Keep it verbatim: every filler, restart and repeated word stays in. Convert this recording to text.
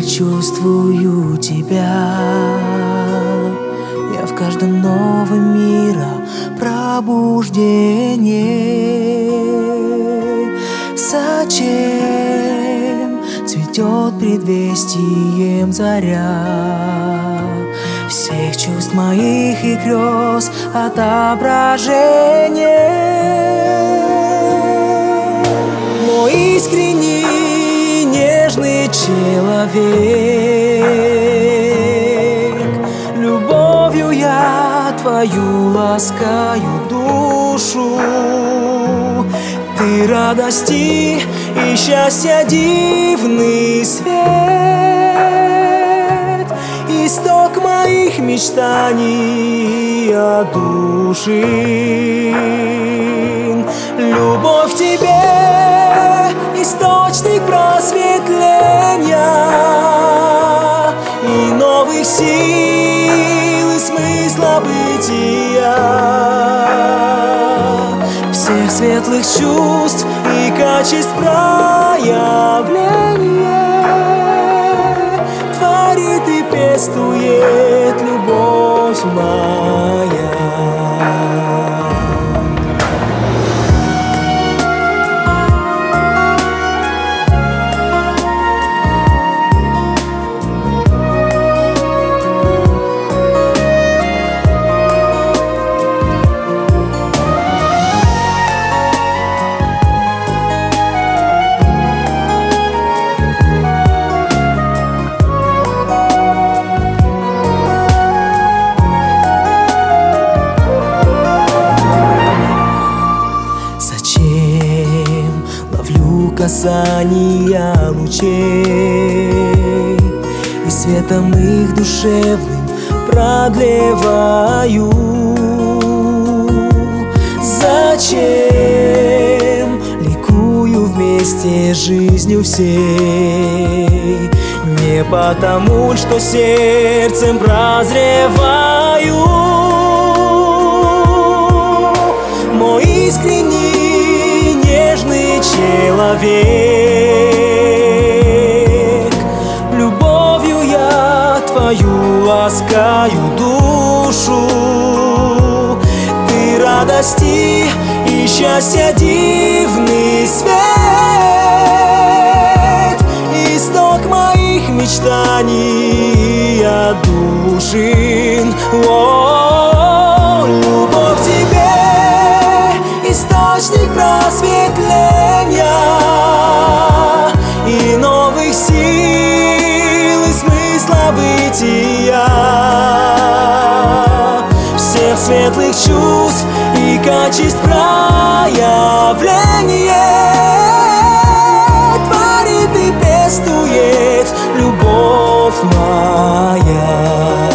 чувствую тебя. Я в каждом новом мире пробуждение. Зачем цветет предвестием заря всех чувств моих и грез отображение? Мой искренний нежный человек, любовью я твою ласкаю душу. Ты радости и счастья дивный свет, исток моих мечтаний одушин. Любовь к тебе — источник просветления и новых сил и смысла бытия, всех светлых чувств и качеств проявления творит и пестует любовь моя. Касания лучей и светом их душевным продлеваю. Зачем ликую вместе с жизнью всей? Не потому, что сердцем прозреваю. Мой искренний нежный человек, любовью я твою ласкаю душу. Ты радости и счастья дивный свет, исток моих мечтаний одушин. О, любовь к тебе — источник просветления и новых сил и смысла бытия, всех светлых чувств и качеств проявления творит и пестует любовь моя.